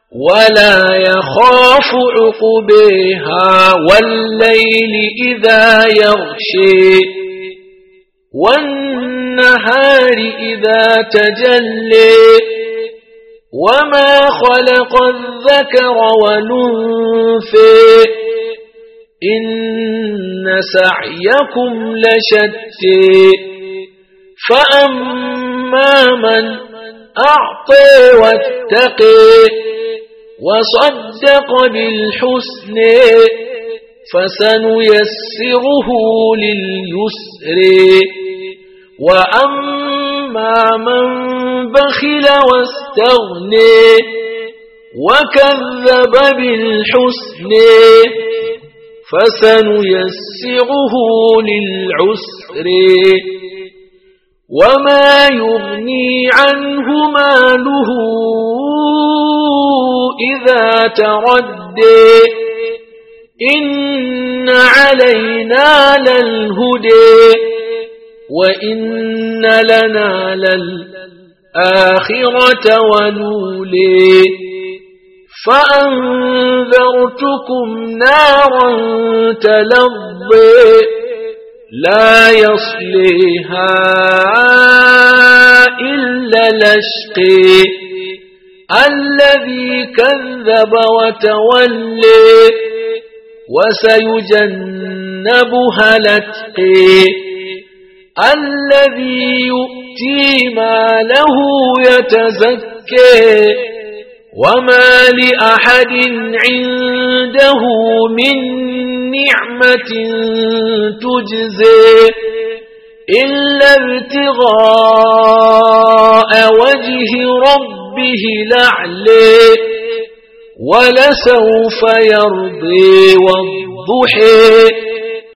ولا يخاف عقبيها والليل إذا يغشي والنهار إذا تجلي وما خلق الذكر والأنثى إن سعيكم لشتى فأما من أعطى واتقى وصدق بالحسن فسنيسره لليسر وأما من بخل واستغنى وكذب بالحسن فسنيسره للعسر وما يغني عنه ماله إذا تردى إن علينا للهدى وإن لنا للآخرة ولولي فأنذرتكم نارا تلظى لا يصليها إلا الأشقى الذي كذب وتولى وسيجنبها الأتقى الذي يؤتي ماله يتزكى وما لأحد عنده من نعمة تجزى إلا ابتغاء وجه ربه الأعلى ولسوف يرضي والضحى